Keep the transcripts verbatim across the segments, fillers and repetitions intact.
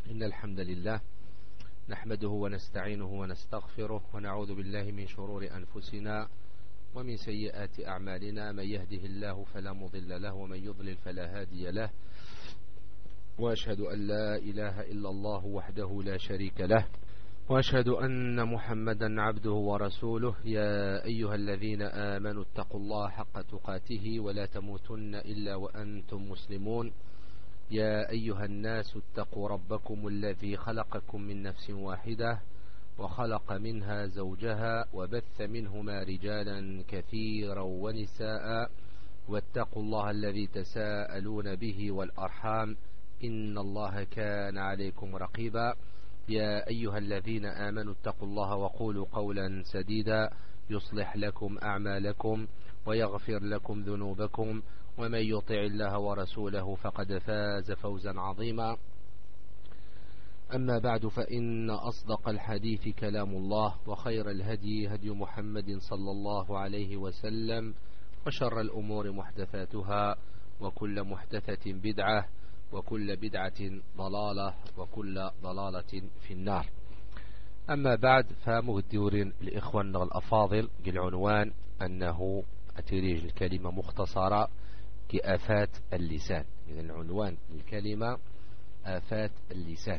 إن الحمد لله نحمده ونستعينه ونستغفره ونعوذ بالله من شرور أنفسنا ومن سيئات أعمالنا. من يهده الله فلا مضل له ومن يضلل فلا هادي له، وأشهد أن لا إله إلا الله وحده لا شريك له، وأشهد أن محمدا عبده ورسوله. يا أيها الذين آمنوا اتقوا الله حق تقاته ولا تموتن إلا وأنتم مسلمون. يا أيها الناس اتقوا ربكم الذي خلقكم من نفس واحدة وخلق منها زوجها وبث منهما رجالا كثيرا ونساء، واتقوا الله الذي تساءلون به والأرحام إن الله كان عليكم رقيبا. يا أيها الذين آمنوا اتقوا الله وقولوا قولا سديدا يصلح لكم أعمالكم ويغفر لكم ذنوبكم، ومن يطع الله ورسوله فقد فاز فوزا عظيما. أما بعد، فإن أصدق الحديث كلام الله، وخير الهدي هدي محمد صلى الله عليه وسلم، وشر الأمور محدثاتها، وكل محدثة بدعة، وكل بدعة ضلالة، وكل ضلالة في النار. أما بعد، فمهدور الإخوان الأفاضل العنوان أنه أتريج الكلمة مختصرة كآفات اللسان. إذن العنوان الكلمة آفات اللسان.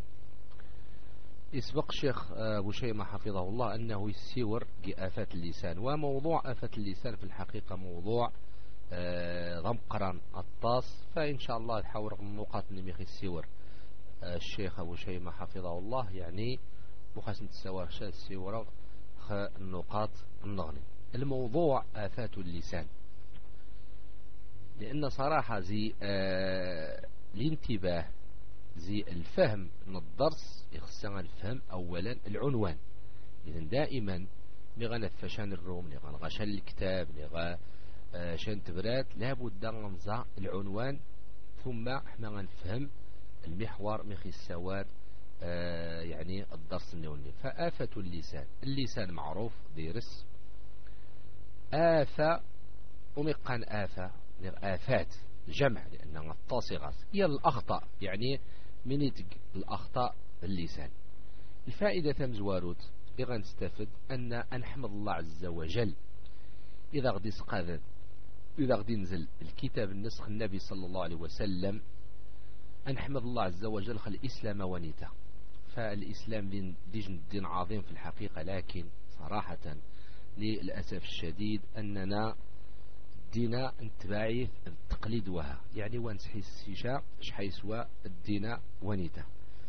يسبق الشيخ أبو شيمة حفظه الله أنه يسيور كآفات اللسان، وموضوع آفات اللسان في الحقيقة موضوع ضمقرا الطاس، فإن شاء الله نحاول النقاط نميخ السيور الشيخ أبو شيمة حفظه الله، يعني مخاسن تسوار شاد السيورة النقاط النغني. الموضوع آفات اللسان، لأن صراحة زي آه الانتباه زي الفهم من الدرس يخصنا الفهم أولا العنوان. إذن دائما نغنى فشان الروم، نغنى غشان الكتاب، نغنى آه شان تبرات، لابد ننزع العنوان ثم احنا غنفهم المحور مخي السواد آه يعني الدرس النوني. فآفة اللسان، اللسان معروف ديرس آفة ومقان آفة آفات جمع، لأنها التصغات هي الأخطاء، يعني من يتق الأخطاء اللسان. الفائدة تمزواروت اللي غنستفد أن نحمد الله عز وجل إذا غدي سقاذ إذا غدي نزل الكتاب النسخ النبي صلى الله عليه وسلم، نحمد الله عز وجل خل الإسلام ونيته. فالإسلام دين دين, دين عظيم في الحقيقة، لكن صراحة للأسف الشديد أننا دينا نتباعث التقليد وها، يعني وانسحي السيشاء شحيسوا الدين ونيته.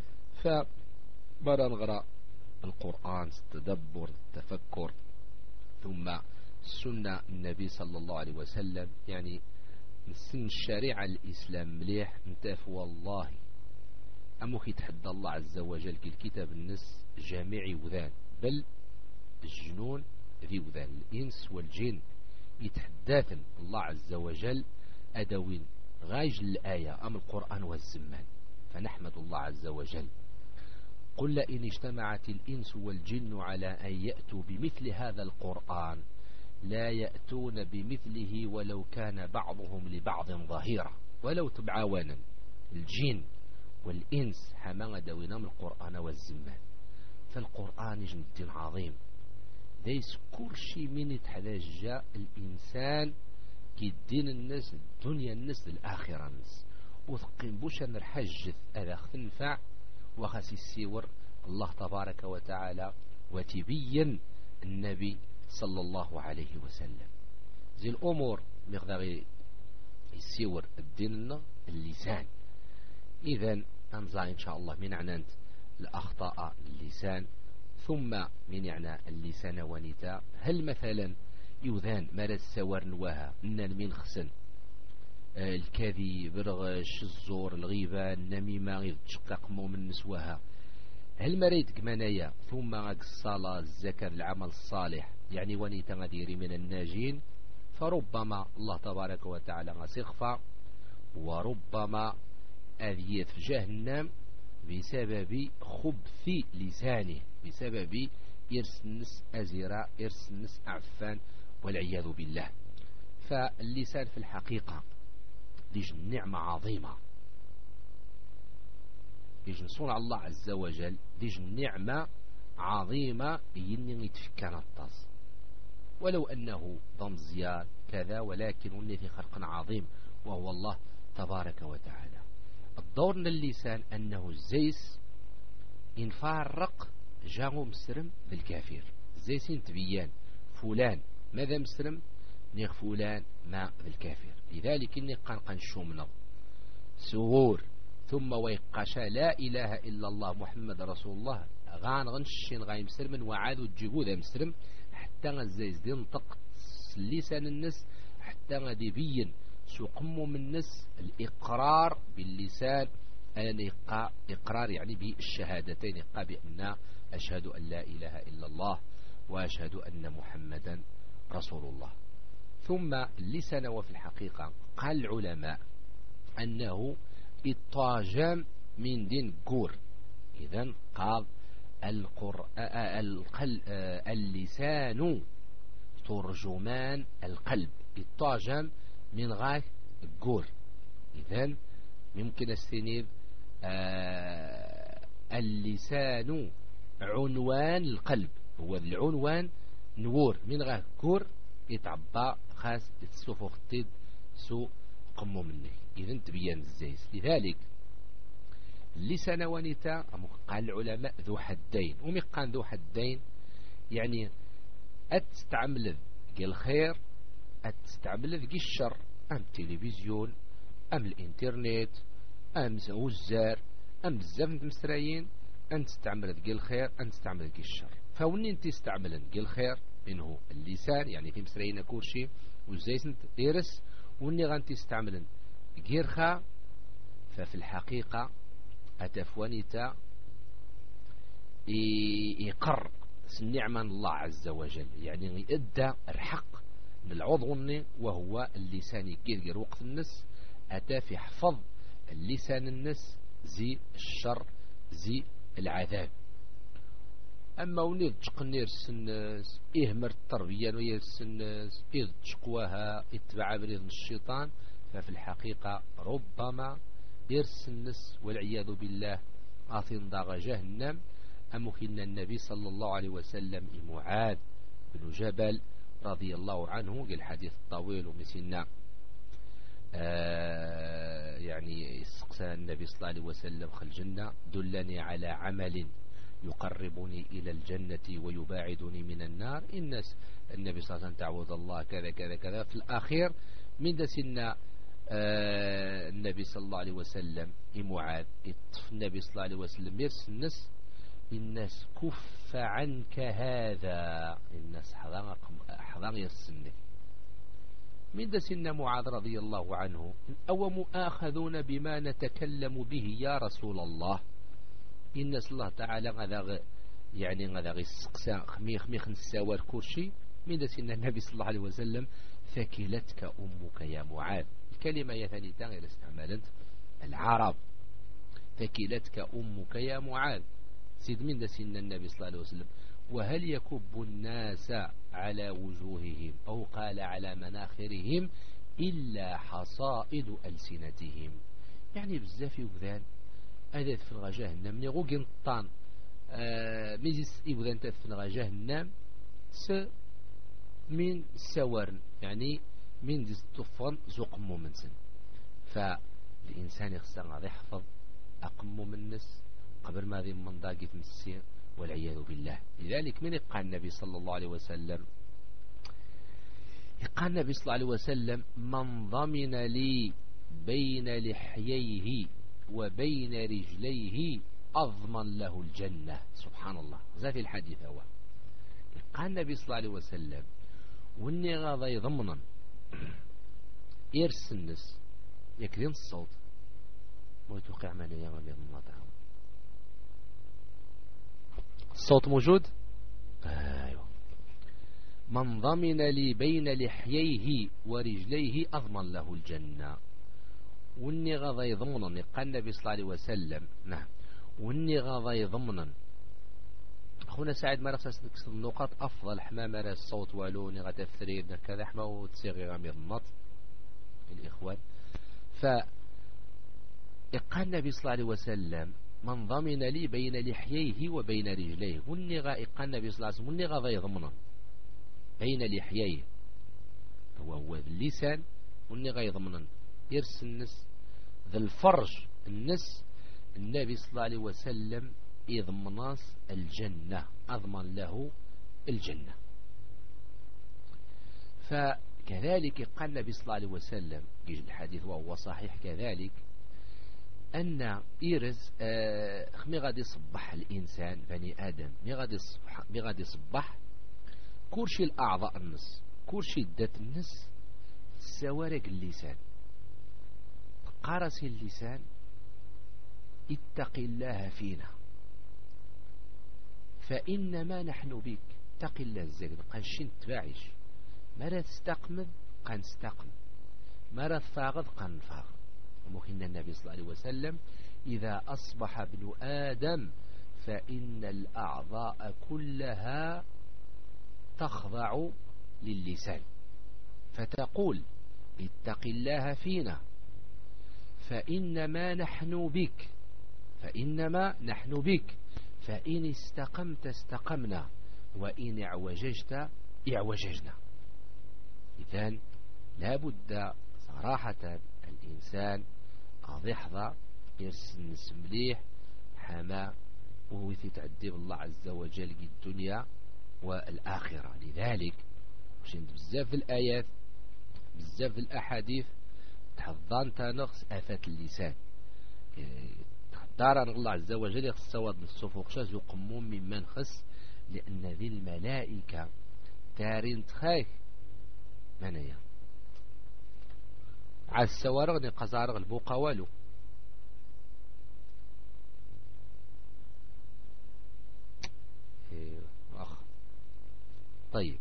فبرا نغرى القرآن، التدبر، التفكر، ثم السنة النبي صلى الله عليه وسلم، يعني نسن الشريعة الإسلام مليح نتاف والله أمو يتحدى الله عز وجل كالكتاب النس جامعي وذان، بل الجنون ذي وذان، الإنس والجن يتحدثن الله عز وجل أدوين غايج الآية أم القرآن والزمان. فنحمد الله عز وجل. قل إن اجتمعت الإنس والجن على أن يأتوا بمثل هذا القرآن لا يأتون بمثله ولو كان بعضهم لبعض ظهيرا. ولو تبعاونا الجن والإنس حما دوينا من القرآن والزمان. فالقرآن جد عظيم، ليس كل شيء من يتحتاج الإنسان كي الدين الناس الدنيا الناس الآخرة الناس، وثقين بوش نرحجث أذا تنفع وخاسي السيور الله تبارك وتعالى وتبين النبي صلى الله عليه وسلم. زي الأمور مقدار السيور الدين اللسان. إذن أنزع إن شاء الله من عنانت الأخطاء اللسان، ثم من يعني اللسان ونتا. هل مثلا يوذان مرض السوار نواها من المين خسن آه الكذب، الرغش، الزور، الغيبة، النميمة، يتشقق من نسواها. هل مريدك منايا ثم الصلاة، الزكاة، العمل الصالح، يعني ونيتا غديري من الناجين. فربما الله تبارك وتعالى غسيخفى، وربما أذيت في جهنم بسبب خبث لسانه، بسبب إرس النس أزراء، إرس النس أعفان، والعياذ بالله. فاللسان في الحقيقة ليش نعمة عظيمة. يجن صنع الله عز وجل ديج نعمة عظيمة يني يتفكان الطاس ولو أنه ضم زياد كذا ولكن وني في خلق عظيم وهو الله تبارك وتعالى. الدور اللسان أنه الزيس ينفرق جاغو مسرم بالكافر زيس تبيان فلان ماذا مسرم نيغ فلان ما بالكافر. لذلك إني قنقن شمنا سهور ثم ويقاشا لا إله إلا الله محمد رسول الله غان غنشين غاي مسرم وعادوا تجيبوا ذا مسرم حتى غزيز دي نطق لسان الناس حتى غادي بين سقموا من الناس الإقرار باللسان أن إقرار يعني بالشهادتين يقع بأن أشهد أن لا إله إلا الله وأشهد أن محمدا رسول الله. ثم اللسان وفي الحقيقة قال العلماء أنه الطاجم من دين قور. إذن قال اللسان ترجمان القلب الطاجم من غاية قور. إذن ممكن السنيد آه اللسان عنوان القلب هو العنوان نور من غاية قور يتعبى خاص يتصفو خطيد سو قمو منه. إذن تبين الزيس. لذلك اللسان ونتا قال العلماء ذو حدين ومقان ذو حدين يعني أتستعمل ذي الخير أتستعمل ذي الشر أم التلفزيون أم الإنترنت أم وزار أم بزاف مسرايين أن تستعمل ذي الخير أن تستعمل ذي الشر. فوني أنت تستعمل ذي الخير إنه اللسان يعني في مسرايين كورشي وزيسنت إيرس وني غانتي تستعمل غيرخا ففي الحقيقة أتفونيتا يقر النعمة الله عز وجل يعني يؤدى الحق من العضو وهو اللسان يقير وقت النس أتى في حفظ اللسان النس زي الشر زي العذاب. أما ونيد تقنير السناس إهمر التربية ويا السناس إذ تشقوها اتبع بريد الشيطان ففي الحقيقة ربما يرس النس والعياذ بالله آثين داغ جهنم. أمكن النبي صلى الله عليه وسلم معاذ بن جبل رضي الله عنه الحديث الطويل ومسنا آه يعني استقسى النبي صلى الله عليه وسلم خل الجنة دلني على عمل يقربني إلى الجنة ويباعدني من النار. الناس النبي صلى الله عليه وسلم تعوذ الله كذا كذا كذا في الأخير من دسنا آه النبي صلى الله عليه وسلم معاذ يطف النبي صلى الله عليه وسلم يرس الناس الناس كف عنك هذا الناس حضان يرسنك من دسنا معاذ رضي الله عنه أو مؤاخذون بما نتكلم به يا رسول الله. الناس الله تعالى غذا يعني غذا غيسقسا خميخ ميخ نساور كورشي من دسنا النبي صلى الله عليه وسلم ثكلتك أمك يا معاذ. الكلمة يثني تغير استعمالت العرب ثكلتك أمك يا معاذ. سيد من دسنا النبي صلى الله عليه وسلم وهل يكب الناس على وجوههم أو قال على مناخرهم إلا حصائد ألسنتهم. يعني بزاف يبذان أذات في الغجاه من يغو قنطان آه ميزيس يبذان تثفن غجاه النام س من سورن يعني من ديس طفن زقمو من سن. فالإنسان يخصى غادي يحفظ أقمو من الناس قبل ما ذي من ضاقة مسير والعياذ بالله. لذلك من يقال النبي صلى الله عليه وسلم يقال النبي صلى الله عليه وسلم من ضمن لي بين لحييه وبين رجليه أضمن له الجنة. سبحان الله ذا في الحديث هو يقال النبي صلى الله عليه وسلم واني غاضي ضمنا يرس النس يكذين الصوت ويتوقع من يا غمير المطعم الصوت موجود ايوه. من ضمن لي بين لحييه ورجليه أضمن له الجنة. واني غاضي ضمنا قال النبي صلى الله عليه وسلم نعم واني غاضي ضمنا أخونا سعيد ما رخص نكسر النقاط أفضل حما مرا الصوت والوني غدا الثريد كذا حما وتسيغي غامير النط الإخوان. فإقال النبي صلى الله عليه وسلم من ضمن لي بين لحييه وبين رجليه وني غائق النبي صلى الله عليه وسلم وني غا يضمن بين لحييه هو هو اللسان وني غا يضمن يرس النس ذا الفرج النس النبي صلى الله عليه وسلم يضمناس الجنة أضمن له الجنة. فكذلك قال النبي صلى الله عليه وسلم يجي الحديث وهو صحيح كذلك أن إيرز آه مي غادي يصبح الإنسان بني آدم مي غادي يصبح مي غادي يصبح كلشي الأعضاء النص كلشي الذات النص سوارق اللسان قرص اللسان اتق الله فينا فإنما نحن بك اتق الله الزاكد قنشين تباعيش مرة تستقمد قنستقم مرة تفاغض قنفاغ ومخنا النبي صلى الله عليه وسلم إذا أصبح ابن آدم فإن الأعضاء كلها تخضع للسان فتقول اتق الله فينا فإنما نحن بك فإنما نحن بك فإن استقمت استقمنا وإن اعوججت اعوججنا. إذن لابد صراحة الإنسان قد يحظى يرسن مليح حما وهو يتعذب الله عز وجل الدنيا والآخرة. لذلك وشند بزاف الآيات بزاف الأحاديث تحضان تنقص آفات اللسان تحضر الله عز وجل يخص سواد الصفوق شاز يقمون ممن خص لأن ذي الملائكة تارين تخاك منايا على السوارغ نقزارغ البوقا والو. طيب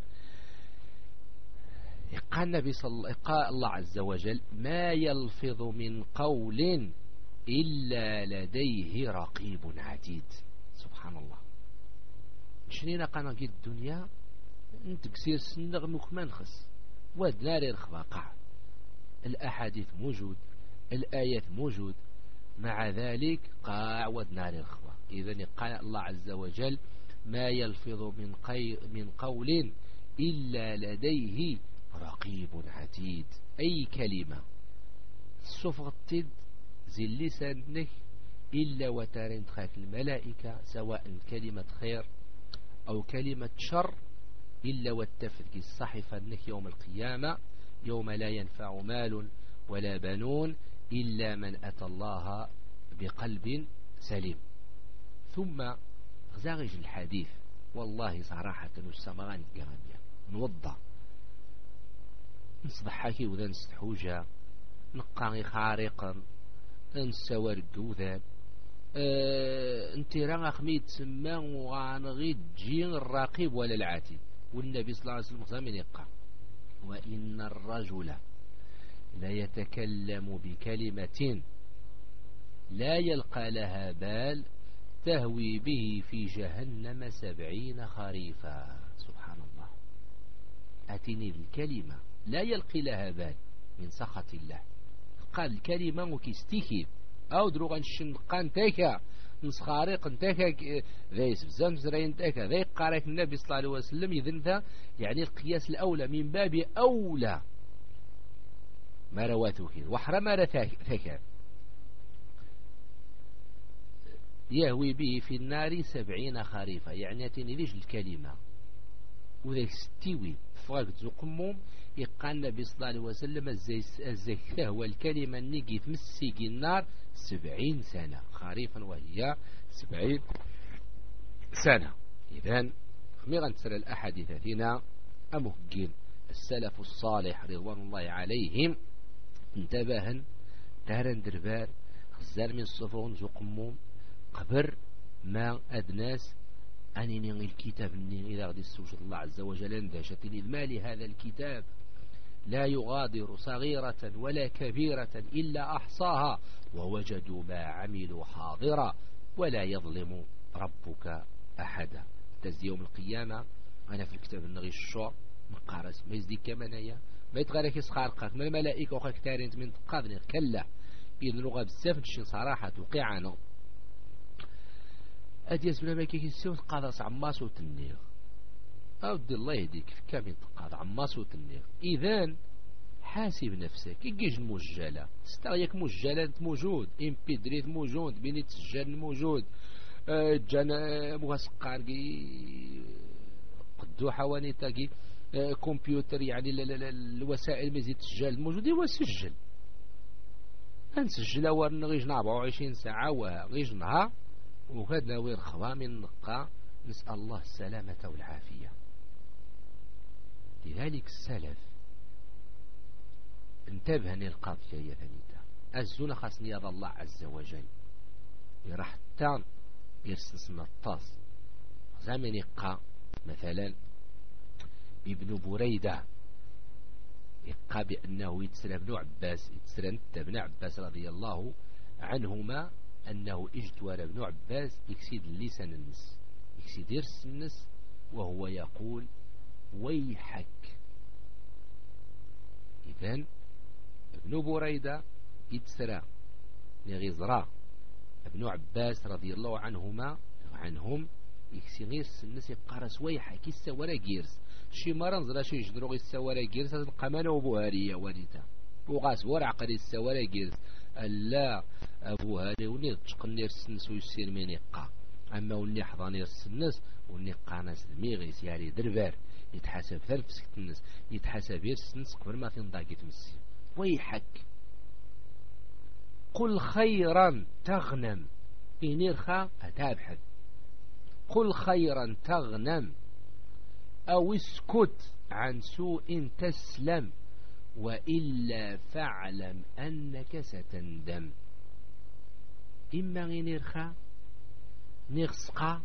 قال النبي صلى قال الله عز وجل ما يلفظ من قول إلا لديه رقيب عتيد. سبحان الله شنينا قانا قيد الدنيا انت كسير سنغ مكمان خس واد ناري رخباقع الأحاديث موجود الآيات موجود مع ذلك قاع واد ناري رخبا. إذن قال الله عز وجل ما يلفظ من, قي من قول إلا لديه رقيب عتيد. أي كلمة صفغتد زي اللسان إلا وتارين تخاف الملائكة سواء كلمة خير أو كلمة شر إلا والتفذك الصحفة نك يوم القيامة يوم لا ينفع مال ولا بنون إلا من أتى الله بقلب سليم. ثم غزاغج الحديث والله صراحة والسمران الجرامية نوضع نصبحكي وذا نستحوجة نقاني خارقا نسوار الجوذان أه انت رانا خميد سما وغانغي جين الراقب ولا العاتب. والنبي صلى الله عليه وسلم خزامين يقع وإن الرجل لا يتكلم بكلمة لا يلقى لها بال تهوي به في جهنم سبعين خريفا. سبحان الله أتني الكلمة لا يلقي لها بال من سخط الله قال الكلمة وكيستيكي أو دروغان شنقان تاكا نسخاريق تاكا ذي سبزان زرين تاكا ذي قارك النبي صلى الله عليه وسلم يذن ذا يعني القياس الأولى من باب أولى ما رواتوك وحرم ما ثاكا يهوي به في النار سبعين خريفا. يعني أتني ليش الكلمة وذاك ستيوي فاقد زقموم يقال النبي صلى الله عليه وسلم الزكاة هو الكلمة النقي في مسيق النار سبعين سنة خريفا وهي سبعين سنة. إذن خميغا تسأل الأحاديث ثنا أمهجين السلف الصالح رضوان الله عليهم انتبهن تهرن دربار خزار من الصفون زقموم قبر ما أدناس أني نغي الكتاب أني إذا غدي السوجد الله عز وجل اندهشتني المال هذا الكتاب لا يغادر صغيرة ولا كبيرة إلا أحصاها ووجدوا ما عملوا حاضرا ولا يظلم ربك أحدا. تزي يوم القيامة أنا في الكتاب النغي الشعر مقارس ما يزديك كمانايا ما يتغالك يسخارقك ما الملائكة وخاك تارين من تقاذني كلا إذن لغة بزاف نشين صراحة وقعنا أدي اسمنا ما كيسيو تقاضى عماس وتنيغ أودي الله يهديك في كامل تقاضى عماس وتنيغ. إذن حاسب نفسك يجيج المجالة ستغيك مجالة موجود إمبيدريت موجود بيني تسجل موجود أه جانا موسقار قدو حواني تاكي أه كمبيوتر يعني الوسائل مزيد تسجل موجود هو سجل نسجل ورنا غيج أربعة وعشرين ساعة وغيج نهار وهذا وير خوامي النقاء. نسأل الله السلامة والعافية. لذلك السلف انتبه للقضية يا ثنيتا الزنا خاصني يرى الله عز وجل يراح التام يرسسنا الطاس زمن يقى مثلا ابن بريدة يقى بأنه يتسرى ابن عباس يتسرى انت ابن عباس رضي الله عنهما أنه اجتوار ابن عباس يكسيد اللسان النس يكسيد يرس النس وهو يقول ويحك. إذن ابن بريدة يتسرى لغزراء ابن عباس رضي الله عنهما عنهم يكسي غيرس الناس يقارس ويحك يسوارا جيرس شي مرة نزلا شي يجدرو يسوارا جيرس هذا القمانة وبوهارية والدتا وغاس ورع قري السوارا جيرس ألا أبو هاري وني تشقني السنس ويسير من يقا أما وني حضاني السنس وني قاناس الميغيس يعني دربار يتحسب ثلث سكت الناس يتحسب يرسنس قبل ما تنضاقي تمسي ويحك. قل خيرا تغنم إنيرخا أتابحث قل خيرا تغنم أو اسكت عن سوء تسلم وإلا فاعلم أنك ستندم. إما غينيرخا نغسقا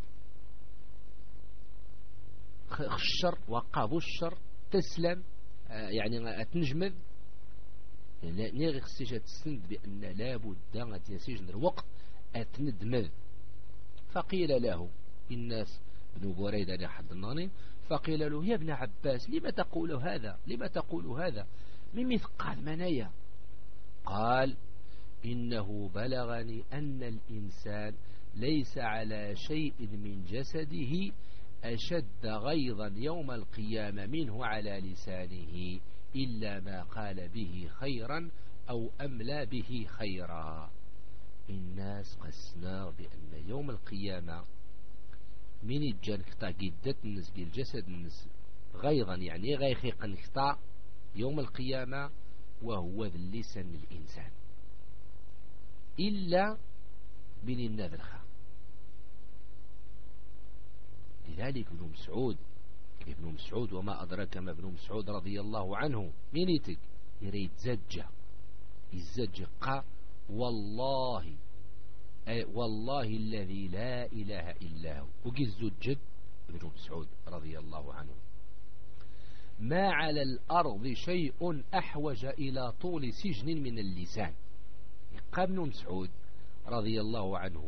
خشر وقابو الشر تسلم آه يعني أتنجمد نيغي خصيجة تسند بأن لابد أن يسجن الوقت أتندمذ. فقيل له الناس بن بريدة لحد الناني فقيل له يا ابن عباس لما تقول هذا لما تقول هذا من مثقال منايا؟ قال إنه بلغني أن الإنسان ليس على شيء من جسده أشد غيظا يوم القيامة منه على لسانه إلا ما قال به خيرا أو أملى به خيرا. الناس قسنا بأن يوم القيامة من الجن كتا جدت الناس بالجسد الناس غيظا يعني غيخيق نكتا يوم القيامة وهو اللسان الإنسان إلا من النذرخة. لذلك ابن مسعود ابن مسعود وما أدرك ما ابن مسعود رضي الله عنه من يتك يريد زجة الزجة قا والله أي والله الذي لا إله إلا هو وقي الزجد ابن مسعود رضي الله عنه ما على الأرض شيء أحوج إلى طول سجن من اللسان. قال ابن مسعود رضي الله عنه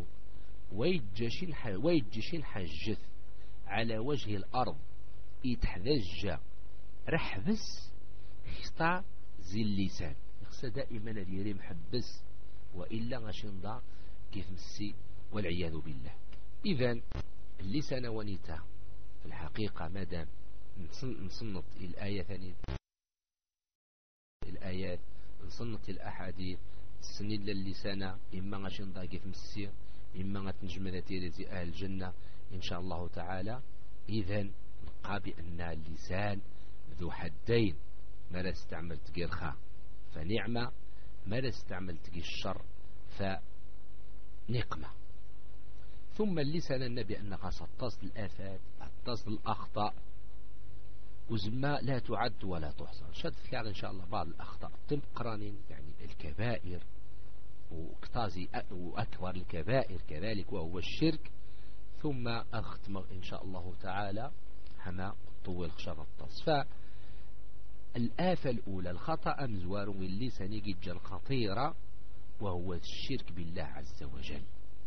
ويجشين حجث على وجه الأرض يتحذج رحبس خطا زي اللسان يخصى دائما ديري محبس وإلا غشنضا كيف مسي والعياذ بالله. إذن اللسان ونيتا في الحقيقة مادام نصنط الآية ثانية الآيات نصنط الأحاديث السنين للسان إما غشنضا كيف مسي إما غتنجم ذاتي زي أهل الجنة إن شاء الله تعالى. إذن نقى بأن اللسان ذو حدين ما لا استعمل تقي الخير فنعمة ما لا استعمل تقي الشر فنقمة. ثم اللسان النبي أنها ستصل الآفات ستصل الأخطاء وزما لا تعد ولا تحصى. شد فكار إن شاء الله بعض الأخطاء تم قرانين يعني الكبائر وكتازي وأكبر الكبائر كذلك وهو الشرك. ثم أختم إن شاء الله تعالى حما طول خشر التص. فالآفة الأولى الخطأ مزوار اللسان جدا خطيرة وهو الشرك بالله عز وجل.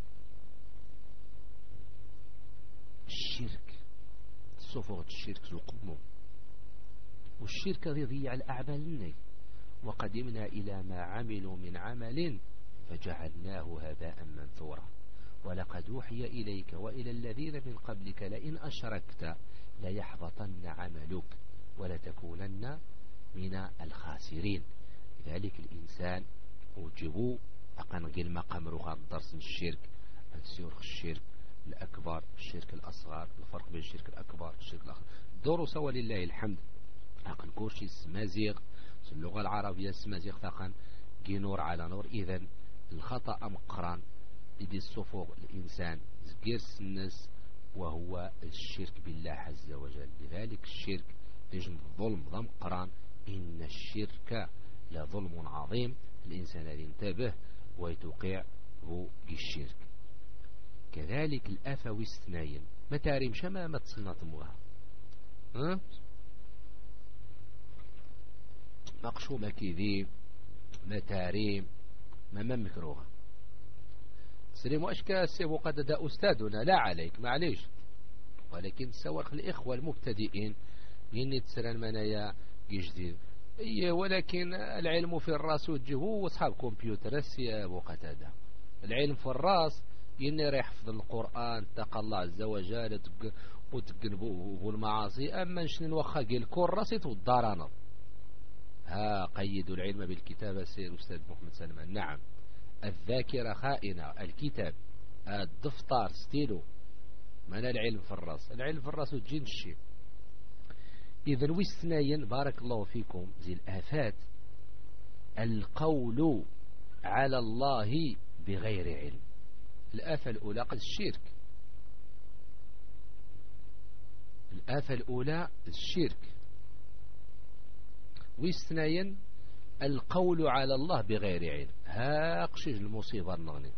الشرك صفوة الشرك زقمه والشرك يضيع الأعمال لنا وقدمنا إلى ما عملوا من عمل فجعلناه هباء منثورا ولقد ولقد أوحي إليك وإلى الذين من قبلك لئن أشركت ليحبطن عملك ولتكونن من الخاسرين. لذلك الإنسان وجبوا أقنقل مقام رغم درس الشرك السيور الشرك الأكبر الشرك الأصغر الفرق بين الشرك الأكبر والشرك الأصغر دروس ولله الحمد. أقن كورشي سمازيغ اللغة العربية سمازيغ ثقن نور على نور. إذن الخطأ مقران يدي الصفوغ الإنسان زقيرس الناس وهو الشرك بالله عز وجل. لذلك الشرك يجن الظلم ضم قران إن الشرك لظلم عظيم. الإنسان ينتبه ويتوقع هو الشرك. كذلك الأفوي الثنين متاريم شما ما تصنطموها ها مقشومة كذي متاريم ما ممكروها سليم واشكا سيبو قد دا أستاذنا لا عليك معليش. ولكن سواء الإخوة المبتدئين يني تسران منايا جديد إيه. ولكن العلم في الراس وجهه وصحاب كمبيوتر يا أبو قتادة. العلم في الراس يني يحفظ القرآن تقى الله عز وجل وتقنبوه المعاصي. أما نشنين وخا قيل كراسي والدارانة ها قيدوا العلم بالكتابة سير أستاذ محمد سلمان. نعم الذاكرة خائنة الكتاب الدفتر ستيلو من العلم في الراس. العلم في الراس وتجين الشيء. إذن ويستناين بارك الله فيكم زي الآفات القول على الله بغير علم. الآفة الأولى قد الشرك. الآفة الأولى الشرك. ويستناين القول على الله بغير علم. ها قشيج المصيبة النغني.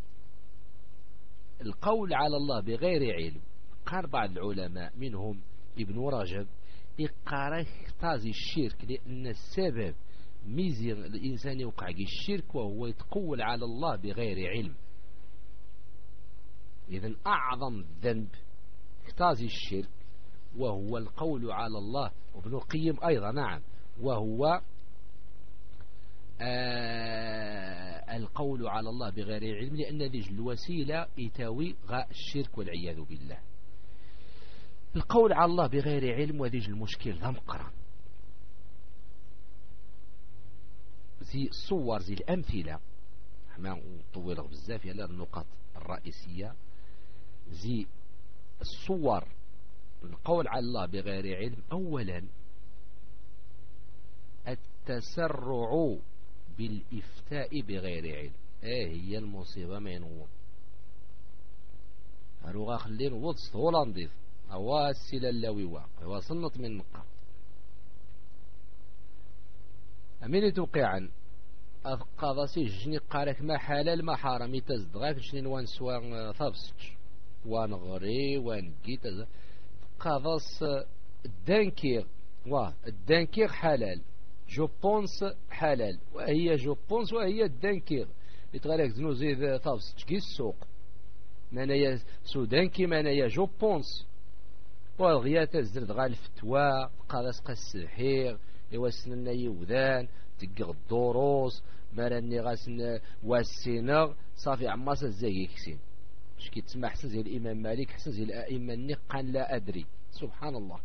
القول على الله بغير علم قال بعض العلماء منهم ابن رجب إقارة اختازي الشرك لأن السبب ميزيغ الإنسان يوقع الشرك وهو يتقول على الله بغير علم. إذن أعظم ذنب اختازي الشرك وهو القول على الله. وابن القيم أيضا نعم وهو آه القول على الله بغير علم لأن ذي الوسيلة يتاوي غاء الشرك والعياذ بالله. القول على الله بغير علم وذي المشكل ذا مقرن زي الصور زي الأمثلة ما نطول بزاف على النقاط الرئيسية. زي الصور القول على الله بغير علم أولا التسرع بالإفتاء بغير علم. ايه هي المصيبة ما ينور هروغا خلين وضس هولانديز أواسل اللويوا هو صنط من نقا أمين توقعا أثقاض سيجني قارك ما حلال ما حرامي تزدغاك شنين وانسوا ثابستش وانغري وانقي تز قاضص الدانكير واه الدانكير حلال جو بونس حلال وهي جو بونس وهي الدانكير يتغالك زنو زيد ثابستش كي السوق مانايا سودانكي مانايا جو بونس والغيا تزرد غا الفتوى قادس قاس السحير يوسننا يوذان تقغ الدروس مراني غاسن واسينغ صافي عماس الزاي كسين مش كي تسمع حسن زي الإمام مالك حسن زي الأئمة النقان لا أدري سبحان الله.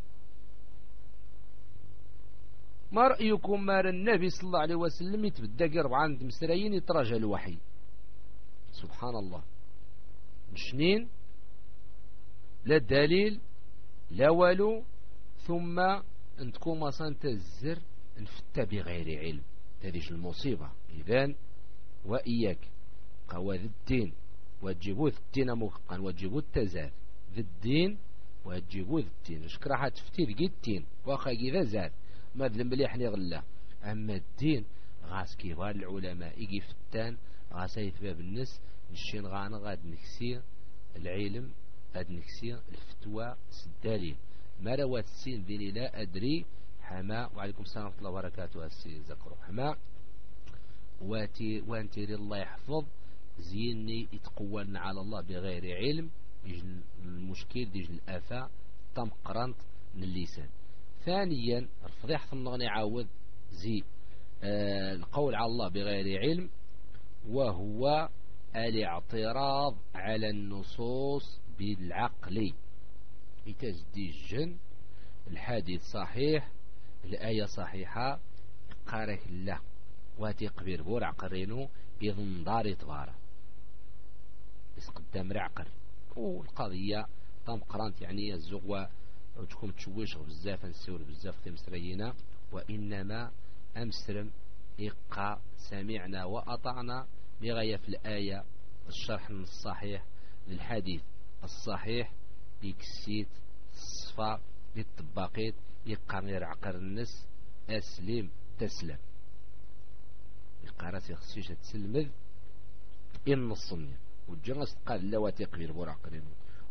ما رأيكم مار النبي صلى الله عليه وسلم يتبدأ قرب عند مسرين يتراجع الوحي سبحان الله مشنين لا دليل لا والو ثم انتكم مصان تزر انفتى بغير علم هذه المصيبة. إذن وإياك قوى ذي الدين وتجيبوا ذي الدين موفقا وتجيبوا التزاد ذي الدين وتجيبوا ذي الدين اش راح تفتي ذي الدين واخا إذا زاد ما ذنب مليح نغلا. أما الدين غاس كبار العلماء يجي فتان غاس يثباب الناس نشين غانا غاد نكسير العلم غاد نكسير الفتوى الدليل ما روات السين ذي لا أدري حما. وعليكم السلام ورحمة الله وبركاته. السي زكرو حما واتي وانتي الله يحفظ زيني يتقون على الله بغير علم يجن المشكل ديجن الآفة تم قرنت من اللسان. ثانيا الفضيحة ثم يعاود زي آه القول على الله بغير علم وهو الاعتراض على النصوص بالعقل. يتجدي الجن الحديث صحيح، الآية صحيحة، قارك الله واتي قبير بور عقرينو إذن داري طبارة يسقدام رعقر. والقضية طام قرانت يعني الزغوة وتكون تشويش بزاف نسور بزاف تمسرينا، وإنما أمسرم إقا سمعنا وأطعنا بغاية في الآية الشرح الصحيح للحديث الصحيح يكسيت الصفا للطباقيت يقارن عقر النس أسلم تسلم القارات يخصيش تسلمذ إن الصنية والجنس قال لواتي قبيل بور عقرين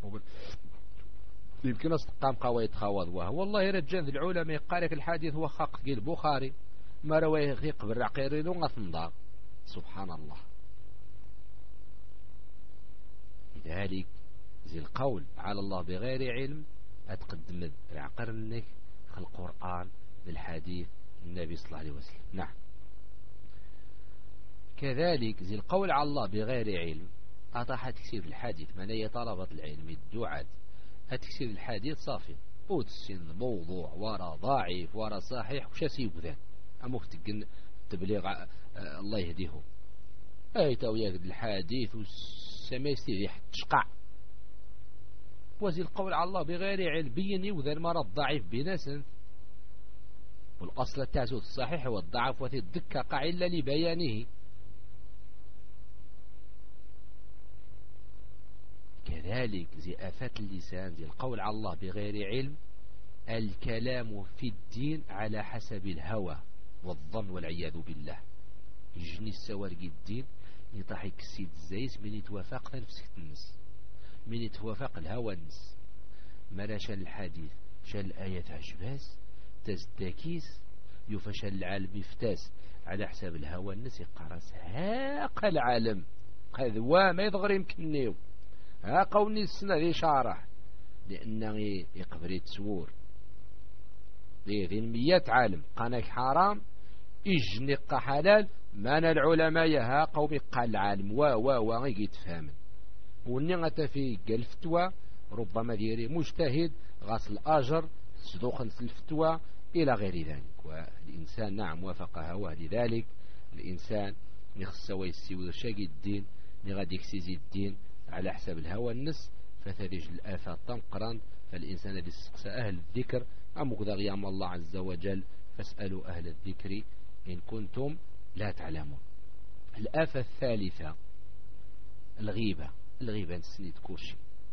يمكن أصدقام قوي يتخوض وهو والله رجال العلماء يقارك الحديث هو خاق قيل البخاري ما رواه غيق بالعقيرين وغثنضاق. سبحان الله. لذلك زي القول على الله بغير علم أتقدم العقرنك في القرآن بالحديث النبي صلى الله عليه وسلم. نعم. كذلك زي القول على الله بغير علم أطاح تكسير الحديث من هي طلبة العلم الدعاة أتكسير الحديث صافي وتسين موضوع ورا ضعيف ورا صحيح وش سيب ذا أموك تقن تبليغ آه الله يهديهم أي توياك الحديث والسميستي تشقع وزي القول على الله بغير علم بيني وذا المرض ضعيف بناس والأصل التاسوث الصحيح والضعف وذي الدكة قع إلا لبيانه. كذلك زي آفات اللسان زي القول على الله بغير علم الكلام في الدين على حسب الهوى والظن والعياذ بالله. يجني السوارق الدين يطحك السيد الزيس من يتوافق نفسك النس من يتوافق الهوى النس مالا شال الحديث شال الآية عجباس تزدكيس يفشل العالم يفتاس على حساب الهوى النس يقرس هاق العالم هذا ما يضغر يمكننيو ها قوني السنة ذي شارح لأنه يقبر يتسور ذي ذي الميات عالم قانك حرام إجنق حلال مانا العلماء ها قومي قال العالم وا وا وا غيت فهمن ونغت في الفتوى ربما ديري مجتهد غسل الأجر صدوخا في الفتوى إلى غير ذلك. والإنسان نعم وافق هواه لذلك الإنسان يخص ويسيو شاقي الدين لغادي يكسيزي الدين على حساب الهوى النس فثرج الآفات تنقران. فالإنسان الذي استقسى أهل الذكر أم كذا غيام الله عز وجل فاسألوا أهل الذكر إن كنتم لا تعلمون. الآفة الثالثة الغيبة. الغيبة نسنيد كورشي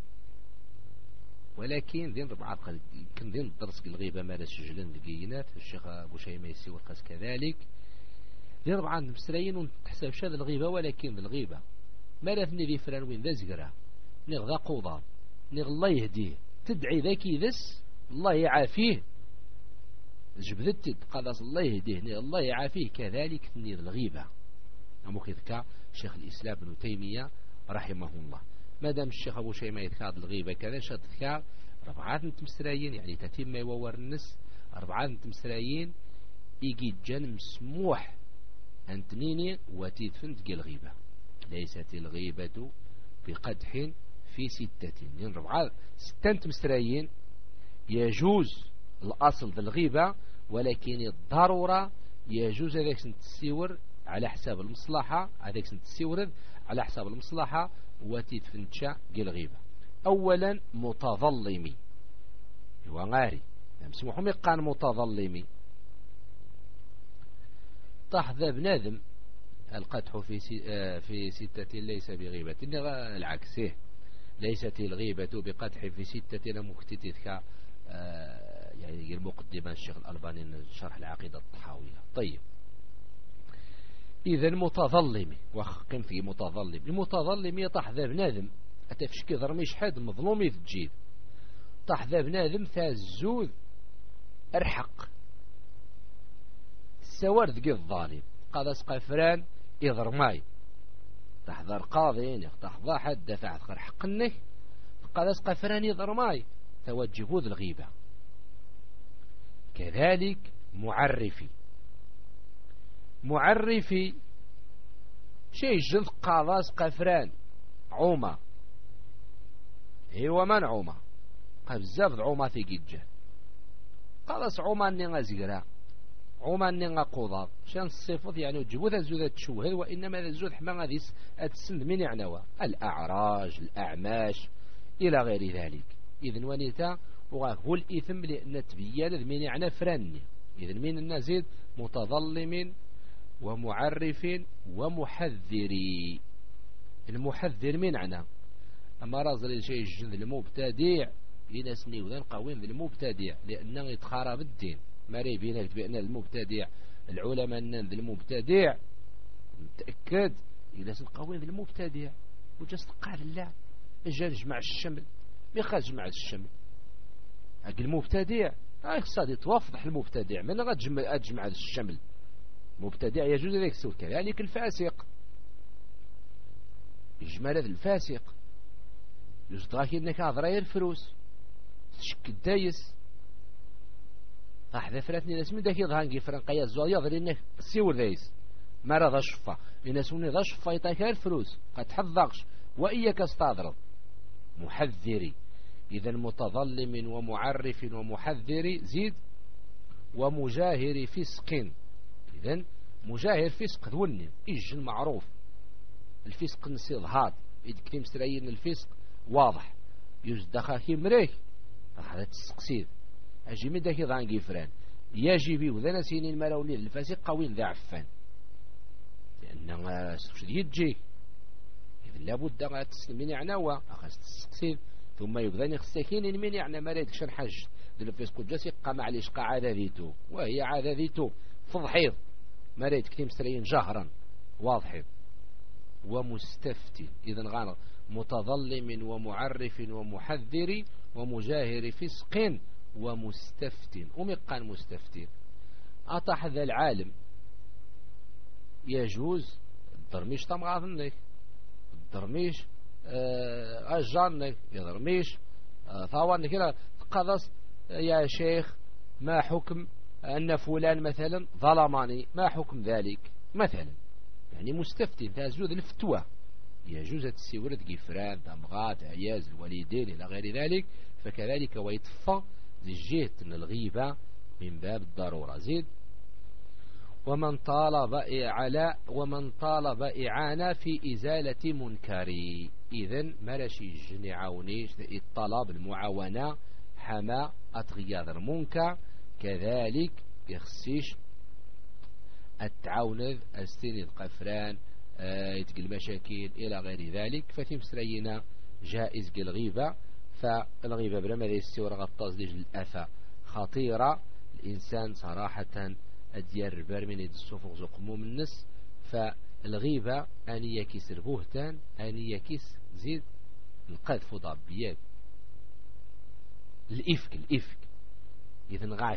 ولكن ذين ربعات يمكن ذين الدرس الغيبة مالا سجلن دقينات الشيخ أبو شيمة يسير قاس كذلك ذين ربعات مسرين ونتحسب شاد الغيبة ولكن الغيبة مالا ثني ذي فلان وين ذا زقرا نغذا قوضان نغ الله يهديه تدعي ذاكي ذس الله يعافيه جبدت قادس الله يهديه نغ الله يعافيه كذلك ثني الغيبة أمو كذكا شيخ الإسلام بن تيمية رحمه الله. مادام الشيخ أبو شيمة يذكار الغيبة كذا شاد ذكار ربعات نتمسرايين يعني تتم ما يوور النس أربعات نتمسرايين يجي جن مسموح أنتنيني وتدفن تقي الغيبة. ليست الغيبة بقدح في ستة من ربعات ستة نتمسرايين يجوز الأصل ذا الغيبة ولكن الضرورة يجوز هذاك نتسيور على حساب المصلحة هذاك نتسيورد على حساب المصلحة وتدفنتشا قل غيبة. أولا متظلمي هو غاري مسموحهم يقان متظلمي طحذا بنادم القدح في في ستة ليس بغيبة العكس ليست الغيبة بقدح في ستة مكتتك يعني المقدمة الشيخ الألباني شرح العقيدة الطحاوية. طيب إذا متظلمي وخقم في متظلم المتظلم يطح ذا بنادم أتفشكي ضرميش حد مظلومي في الجيل طح ذا بنادم فالزوذ أرحق السوارد قي الظالم قاد أسقى فران إضرماي تحضر قاضي تحضر حد دفع ذكر حقنه قاد أسقى فران إضرماي توجهوا ذا الغيبة. كذلك معرفي معرفي شي جن قاضاس قفران عومة هو من عومة بزاف عومة في جيجه قاضاس عومة ني غازيرا عومة ني غاقوضا شان الصفات يعني وجبو ذا زودة تشوهد وإنما ذا زود حما غاديس أتسند من يعنوا الأعراج الأعماش إلى غير ذلك. إذن ونيتا هو الإثم لأن تبيان من يعنى فرني. إذن من النزيد متظلم ومعرف ومحذري. المحذر من عنا أما رازل الشيء الجن المبتدع ينسني وذن قوين المبتدع لأنه يتخارب الدين ما ري بينك بأن المبتدع العلماء أن المبتدع متأكد ينسن قوين المبتدع وجست قال الله اجا نجمع الشمل ما يخرج جمع الشمل أقل المبتدع هاي خصها يتوافضح المبتدع من غتجمع أجمع الشمل مبتدع يجوز ذلك سوى كذلك الفاسق إجمال هذا الفاسق يصدقك إنك أضري الفلوس تشك الدايس راح ذا فلاتني ناس من ذاك يظهر كيفرن قياس زوال يظهر إنك سيور ذايس ما رضا شفا الناس من ذا شفا يطاك الفلوس قد حذقش وإياك استضرب محذري. إذا متظلم ومعرف ومحذر زيد ومجاهر فسق. إذن مجاهر فسق ذوني إيج المعروف الفسق نسي ظهاد إذا كتيم مستريين الفسق واضح يزدخا كي مريك هذا تسقسيد أجي من داكي ضان كيفران يجي وذا نسيني الملاولين الفاسق قوين ذا عفان لأنه سوشد يجي إذن لابد أن تسلمين عناوة أخذ تسقسيد ثم يبذاني خستكين من يعني ما ريدك شن حج ذو الفسق الجاسي قام عليش قا عادة ذيتو وهي عادة ذيتو فضحيض ما ريدك كتيم مستريين جهرا واضحين ومستفتي. إذن غانا متظلم ومعرف ومحذر ومجاهر فسق ومستفتي. ومقان مستفتي أطاح ذا العالم يجوز الدرميش طمغاثنك الدرميش أجانك يدرميش ثوانك كده قضص يا شيخ ما حكم أن فلان مثلا ظلماني ما حكم ذلك مثلا يعني مستفتي تازود الفتوى يجوز تسيورة جفران دمغات عياز الوالدين إلى غير ذلك فكذلك ويتفى زجية الغيبة من باب الضرورة. زيد ومن طالب إعلاء ومن طالب إعانة في إزالة منكري. إذن مرشي جنعونيش الطلب المعاونة حما أتغياذ المنكر كذلك يخصيش التعاونذ استند قفران آه يتقل مشاكل إلى غير ذلك فتم سرينا جائز الغيبة. فالغيبة بلا ماذا يستور غطاز لجل الأثى خطيرة الإنسان صراحة أديار بار من يد الصفوق زقمو من النس. فالغيبة أن يكيس البهتان أن يكيس زيد القذف ضبيات الإفك الإفك إذن غاية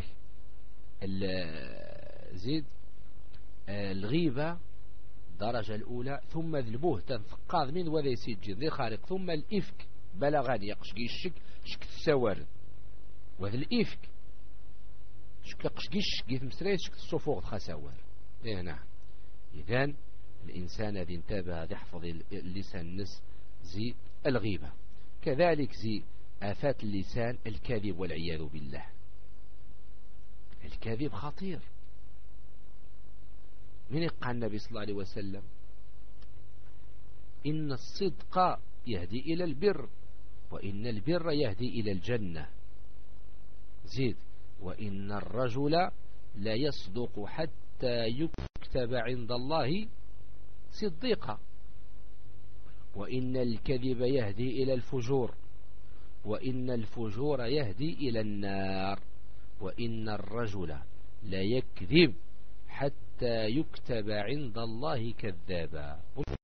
زيد الغيبة الدرجة الأولى ثم البهتان ثقاذ من وذي سيجي ذي خارق ثم الإفك بلغان يقشقي الشك شك السوارد وهذا الإفك شك يقشقي الشك مسريت شك الصفوغ خسوار. إيه نعم. إذن الإنسان الذي انتبه يحفظ اللسان النس زي الغيبة. كذلك زي آفات اللسان الكذب والعياذ بالله. الكذب خطير. من قال النبي صلى الله عليه وسلم إن الصدق يهدي إلى البر وإن البر يهدي إلى الجنة. زيد وإن الرجل لا يصدق حتى يكتب عند الله صديقا وإن الكذب يهدي إلى الفجور وإن الفجور يهدي إلى النار وإن الرجل لا يكذب حتى يكتب عند الله كذابا.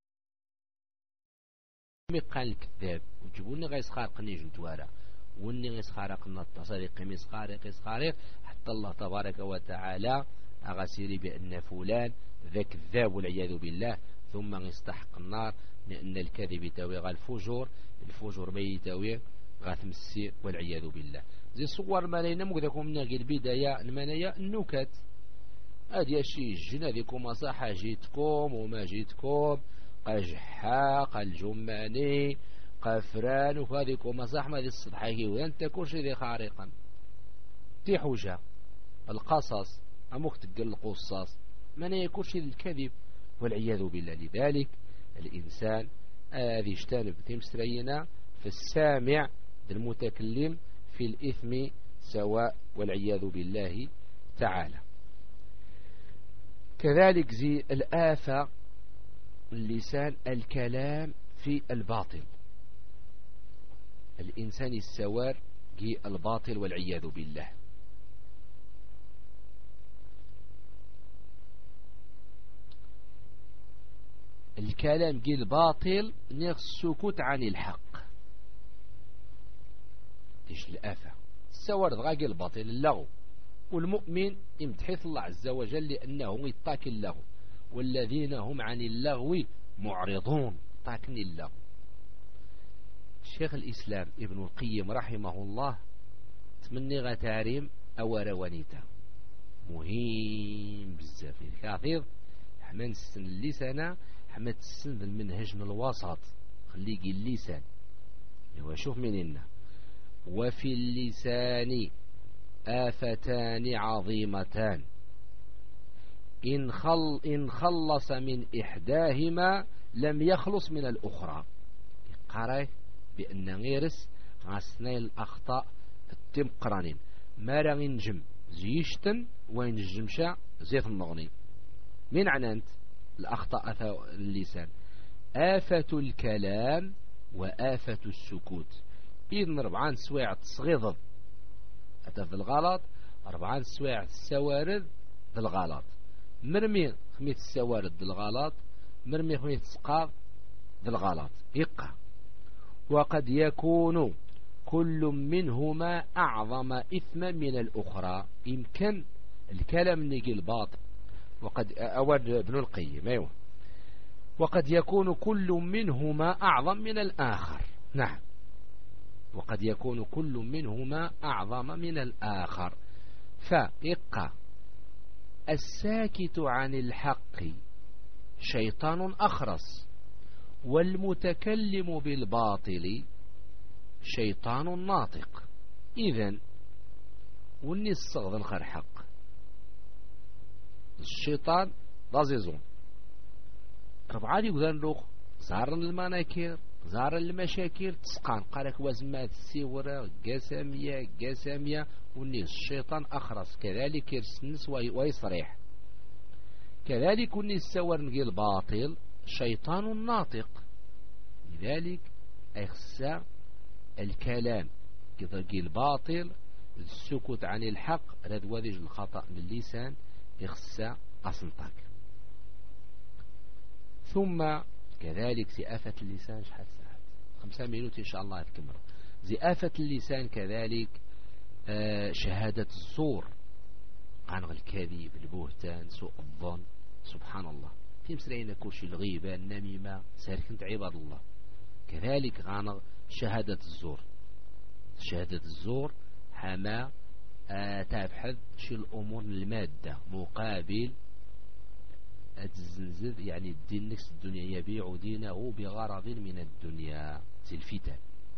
قال الكذاب وجبوني غيس خارقني جنتوارا وني غيس خارقنا التصاريق قميص خارق غيس خارق حتى الله تبارك وتعالى أغسيري بأن فلان ذا كذاب والعياذ بالله ثم يستحق النار لأن الكذب يتاوي غا الفجور الفجور ما يتاوي غا ثمسي والعياذ بالله. زي صور ما لينا مكذاكم من البداية المنايا النكت هذه الشيء الجنة ذيكم صح جيتكم وما جيتكم قجحا الجماني قفران وفاذيك ومصاح ما ذي الصدحي وانت كل شيء ذي خارقا تي حوجة القصص أموك تقل القصص من يكون شيء الكذب والعياذ بالله. لذلك الإنسان هذه يجتنب تمسرينا في السامع المتكلم في الإثم سواء والعياذ بالله تعالى. كذلك زي الآفة اللسان الكلام في الباطل، الإنسان السوار جي الباطل والعياذ بالله. الكلام جي الباطل نغ السكوت عن الحق، تيش الآفة السوار غاقي الباطل اللغو. والمؤمن يمدحث الله عز وجل لأنه يتاكل له، والذين هم عن اللغو معرضون تاكن اللغو. الشيخ الإسلام ابن القيم رحمه الله تمني غتاريم أو روانيته مهم بزاف الكثير. حما نسن اللسان حما تسن المنهج من الوسط خلي يجي اللسان هو شوف مننا. وفي اللسان آفتان عظيمتان إن, خل إن خلص من إحداهما لم يخلص من الأخرى. قرأي بأن غيرس غاسنين الأخطاء التم قرانين ما راه ينجم زيشتن وين الجمشة زيت النغني. من عنانت الأخطاء اللسان آفة الكلام وآفة السكوت. إذن ربعان سواع تصغيض أتى في الغلط، ربعان سواع السوارد في الغلط. مرمي خميت السوارد في الغلط، مرمي خميت السقاط في الغلط إقا. وقد يكون كل منهما أعظم إثما من الأخرى. يمكن الكلام نيجي الباطل وقد أود ابن القيم أيوه وقد يكون كل منهما أعظم من الآخر. نعم وقد يكون كل منهما أعظم من الآخر. فإقا الساكت عن الحق شيطان أخرس، والمتكلم بالباطل شيطان ناطق. إذن وني الصغض الخر حق الشيطان ضازيزون ربعادي وذان لوخ زارن المناكير زار المشاكل تسقان قالك وزمات السيورة قسامية قسامية وني الشيطان أخرس كذلك يرسنس ويصريح. كذلك وني السور نقي الباطل شيطان ناطق. لذلك أخسى الكلام كذلك الباطل السكوت عن الحق رد وذج الخطأ من اللسان يخسى أصنطاك. ثم كذلك زئافة اللسان شحال ساعات خمسة مينوت إن شاء الله تكمل. زئافة اللسان كذلك آه شهادة الزور عن الكذب البهتان سوء الظن سبحان الله في مسرعين كوشي الغيبة النميمة ساركنت عباد الله. كذلك غانغ شهادة الزور شهادة الزور حما آه تبحث شي الأمور المادة مقابل الزنزب يعني الدين نفس الدنيا يبيع دينه بغرض من الدنيا زي الفتن.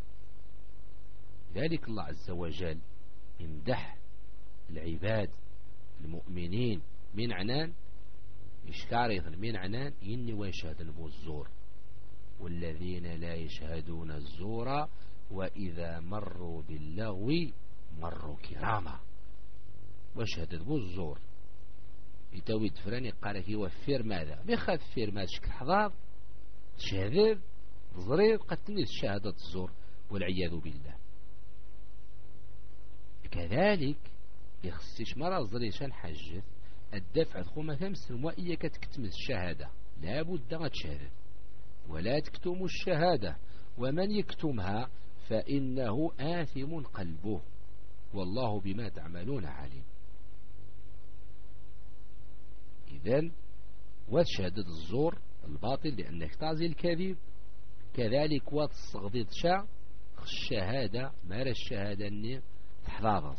ذلك الله عز وجل يمدح العباد المؤمنين من عنان إشكاريث من عنان إني ويشهد الزور والذين لا يشهدون الزور وإذا مروا باللغو مروا كراما. وشهد الزور يتوي دفراني قالك يوفر ماذا بيخاف فير ما شكل حضار شهدد ضرير قد تنيس شهادة الزور والعياذ بالله. كذلك يخصيش مرة ضرير شان حجث الدفع خوما ثمس وإياك تكتمز الشهادة لابد أن تشهد ولا تكتم الشهادة ومن يكتمها فإنه آثم قلبه والله بما تعملون عليم. إذن وشهادة الزور الباطل لأنك تعزي الكذب. كذلك وتصغضيت شاء الشهادة مارا الشهادة أني تحضاضص.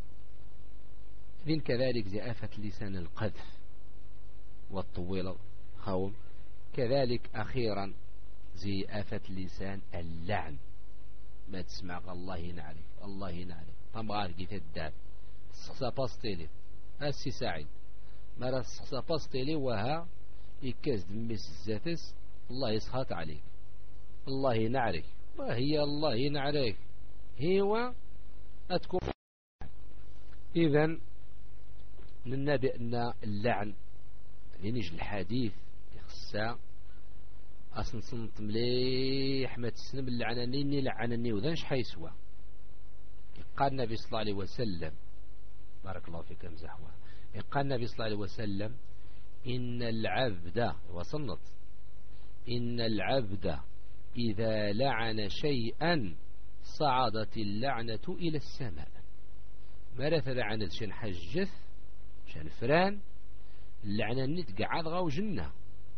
إذن كذلك زئافة لسان القذف والطويل خوم. كذلك أخيرا زي آفة اللسان اللعن. ما تسمع الله ينعرف الله ينعرف طمغار كيف الدار سخصا باستيلي هاسي سعيد مرة سخصا باستيلي وها يكاز دميس الزاتس الله يسخط عليك الله ينعرف وهي الله ينعرف هو أتكون. إذن لنا بأن اللعن ينجي الحديث يخصا أصلا صنت مليح ما تسنب اللعناني لعناني وذنش حيسوى. قال النبي صلى الله عليه وسلم بارك الله فيك مزحوة قال النبي صلى الله عليه وسلم إن العبد وصنت إن العبد إذا لعن شيئا صعدت اللعنة إلى السماء. مرث لعنة شن حجث شن فران اللعنة نتقعد غاو جنة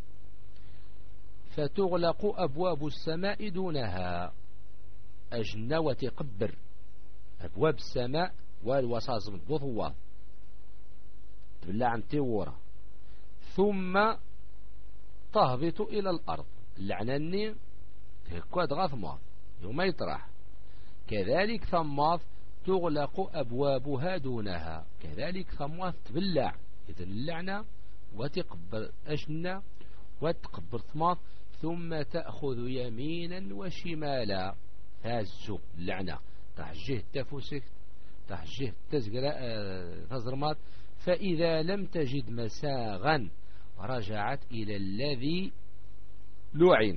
فتغلق أبواب السماء دونها أجنة وتقبر أبواب السماء والوصاص مضبوط تبلع عن تيورة ثم تهبط إلى الأرض اللعناني هكواد غثمة يوم يطرح. كذلك ثماث تغلق أبوابها دونها كذلك ثماث تبلع إذن اللعنة وتقبر أجنة وتقبر ثماث ثم تأخذ يمينا وشمالا هازو اللعنة تحجيه التفوسك تحجيه تزرمات. فإذا لم تجد مساغا رجعت إلى الذي لعن.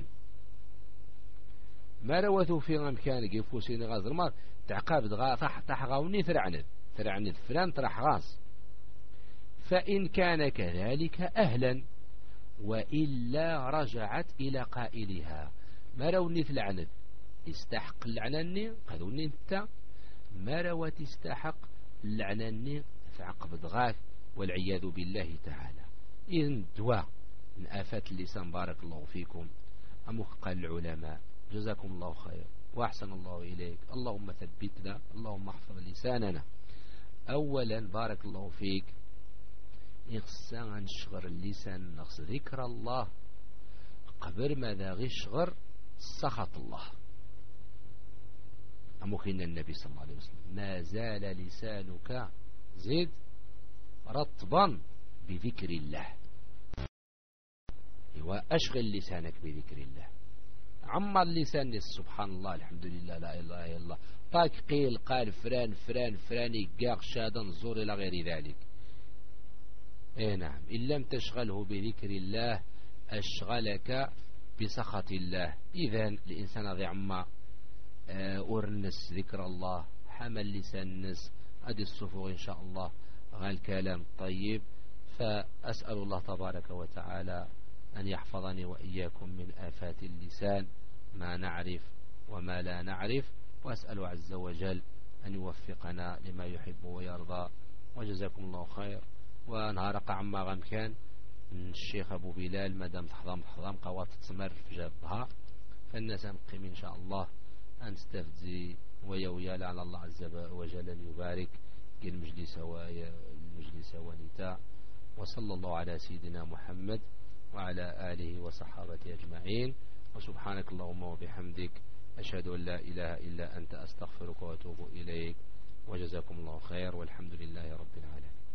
ما روثوا في غمكان قفوسين غازرمات تعقاب دغا تحغوني فرعند فرعند فلان طرح غاز. فإن كان كذلك أهلا وإلا رجعت إلى قائلها. ما روني في العند استحق اللعناني قالوني انت ما روى تستحق اللعناني فعقب دغاك والعياذ بالله تعالى. إذن دواء من آفات اللسان بارك الله فيكم. أمك قال العلماء جزاكم الله خير وأحسن الله إليك. اللهم ثبتنا اللهم احفظ لساننا. أولا بارك الله فيك يخصان شغر اللسان نقص ذكر الله قبل ماذا غي شغر سخط الله. أمكن النبي صلى الله عليه وسلم ما زال لسانك زيد رطبا بذكر الله. وأشغل لسانك بذكر الله عمر اللسان سبحان الله الحمد لله لا إله إلا الله طاق قيل قال فران فران فراني قاق شادا زور إلى غير ذلك. إيه نعم إن لم تشغله بذكر الله أشغلك بسخط الله. إذن الإنسان ذي عما أورنس ذكر الله حمل لسان النس أدي الصفوغ إن شاء الله غال كلام طيب. فأسأل الله تبارك وتعالى أن يحفظني وإياكم من آفات اللسان ما نعرف وما لا نعرف. وأسأل عز وجل أن يوفقنا لما يحب ويرضى. وجزاكم الله خير. ونهارق عما غمكان الشيخ أبو بلال مدام تحضم تحضم قوات تسمر في جابها فالناس نقيم إن شاء الله أن تستفزي ويويا على الله عز وجل أن يبارك المجلس والمجلس ونتاء. وصلى الله على سيدنا محمد وعلى آله وصحابته أجمعين. وسبحانك اللهم وبحمدك أشهد أن لا إله إلا أنت أستغفرك وأتوب إليك. وجزاكم الله خير والحمد لله رب العالمين.